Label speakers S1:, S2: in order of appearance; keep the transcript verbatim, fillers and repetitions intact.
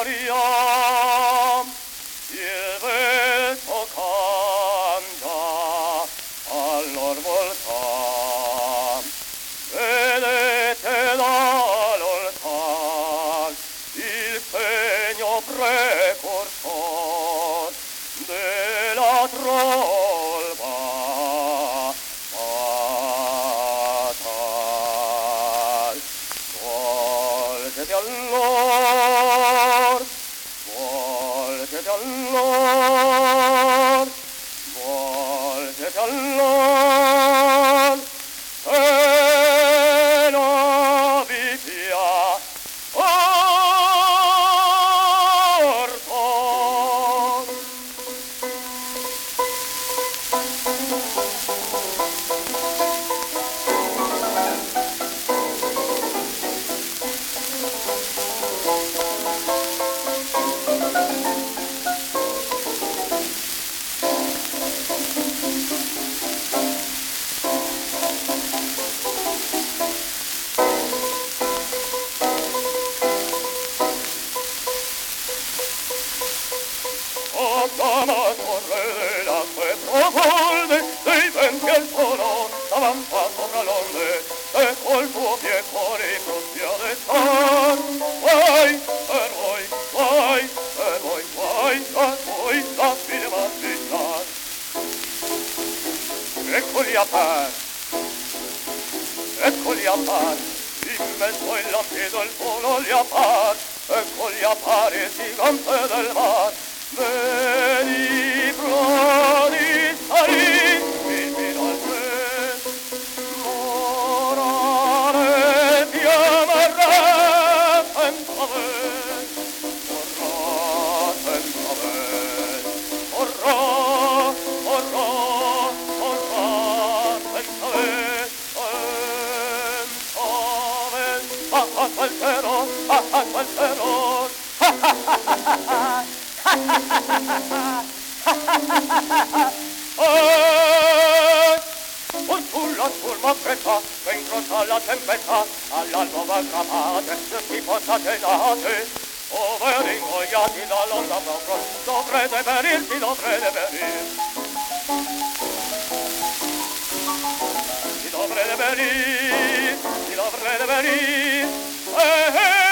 S1: gloria, il vento canta al lor voltan. Vedete da lontan il segno precursor della trolva fatal. Volgete allor, volgete allor, volgete allor, e non vi sia orto. Ottama torre dell'acque profonde, dei venti al suono s'avanza sopra l'onde, e col tuo pie cuore frutti ad estar. Vai, per voi, vai, per voi, vai, a voi la fine mattina. Eccoli a par, eccoli a par, in mezzo il lampedo il volo li appar, eccoli a par il gigante del mar. Vedi prodi salì, il fino al ciel, morare ti amarrà senza vel, morrà senza vel, morrà, morrà, morrà senza vel, senza vel, ah ah quel terror, ah ah quel terror, ha ha ha ha ha ha. Un sulla spurma fredda che incrocia la tempesta alla nuova gravate tutti portate date, ove ingoiati dall'onda proprio dovrete perirti, dovrete perir, si dovrete perir, si dovrete perir, eh, eh.